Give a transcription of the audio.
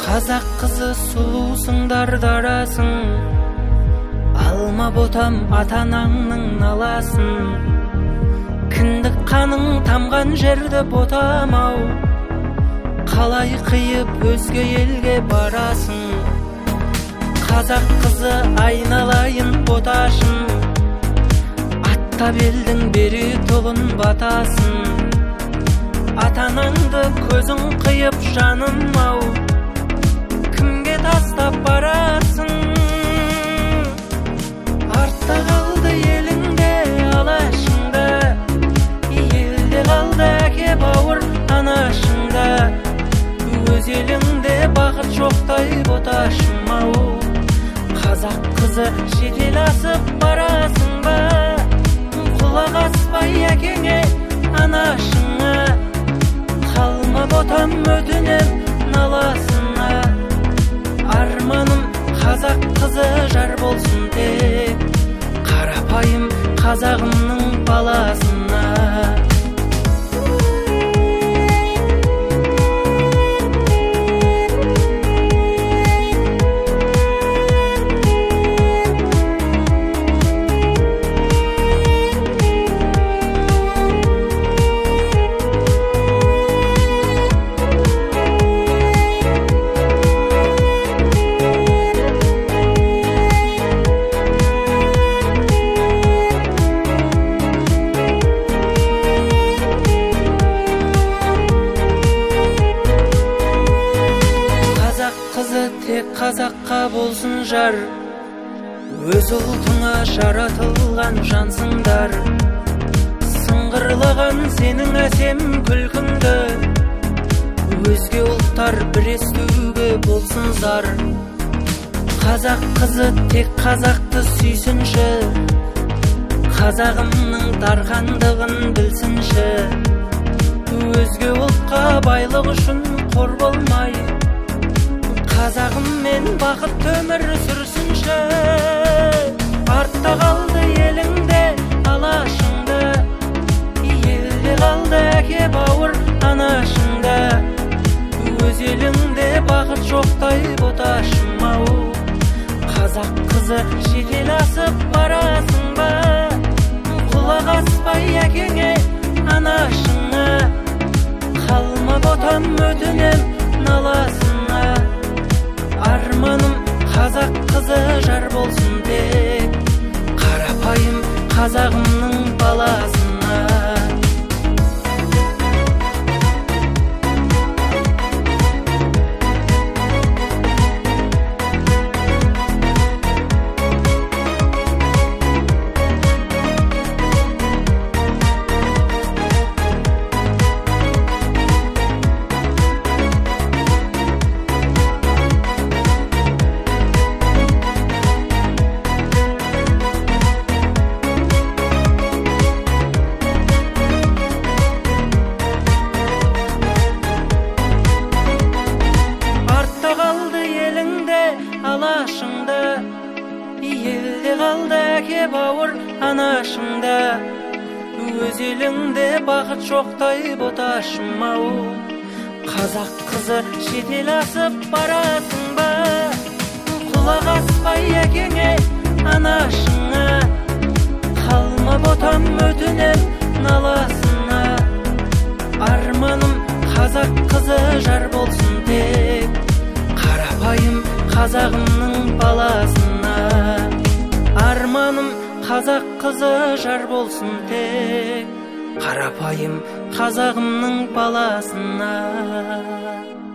Қазақ қызы сұлусың, дардарасың, алма ботам ата-анаңның наласын. Кіндік қаның тамған жерді ботам-ау, қалай қиып өзге елге барасың. Қазақ қызы айналайын боташым, аттап елдің бері тұлын батасын. Ата-анаңды көзің қиып жаным-ау, кімге тастап барасың? Артта қалды еліңде алашыңда, елде қалды әке бауыр анашыңда. Өз еліңде бақыт жоқтай боташым-ау, қазақ қызы шетел асып барасың ба? Құлақ аспай әкеңе анашыңа, қалма ботам өтінем наласына. Арманым қазақ қызы жар болсын тек, қарапайым қазағымның баласына. Тек қазаққа болсын жар, өз ұлтыңа жаратылған жансыңдар. Сыңғырлаған сенің әсем күлкіңді, өзге ұлттар бір естуге болсын зар. Қазақ қызы тек қазақты сүйсінші, қазағымның дархандығын білсінші. Өзге ұлтқа байлық үшін қор болмай, қазағыммен бақыт өмір сүрсінші. Артта қалды еліңде алашыңда, елде қалды әке бауыр анашыңда. Өз еліңде бақыт жоқтай боташым-ау, қазақ қызы шетел асып барасың ба? Құлақ аспай әкеңе анашыңа, қалма ботам өтінем наласына. Арманым қазақ қызы жар болсын тек, қарапайым қазағымның баласына. Алашыңда, елде қалды әке бауыр анашыңда. Өз еліңде бақыт жоқтай боташым-ау, қазақ қызы шетел асып барасың ба? Құлақ аспай әкеңе анашыңа, қалма ботам өтінем наласына. Арманым қазақ қызы жар болсын тек, қарапайым қазағымның баласына. Арманым қазақ қызы жар болсын тек, қарапайым қазағымның баласына.